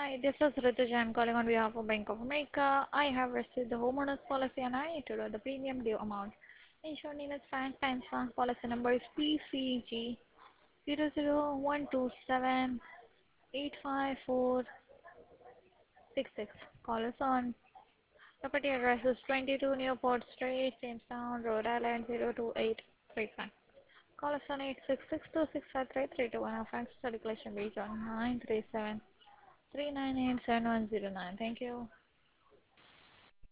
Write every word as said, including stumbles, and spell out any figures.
Hi, this is Rituja. I'm calling on behalf of Bank of America. I have received the homeowners policy and I need to know the premium due amount. Insured name is Frank Timestamp. Policy number is P C G zero zero one two seven eight five four six six. Call us on. Property address is twenty-two Newport Street, Jamestown, Rhode Island zero two eight three five. Call us on eight six six two six five three three two one. Our fax circulation reach on nine three seven three nine eight seven one zero nine. Thank you.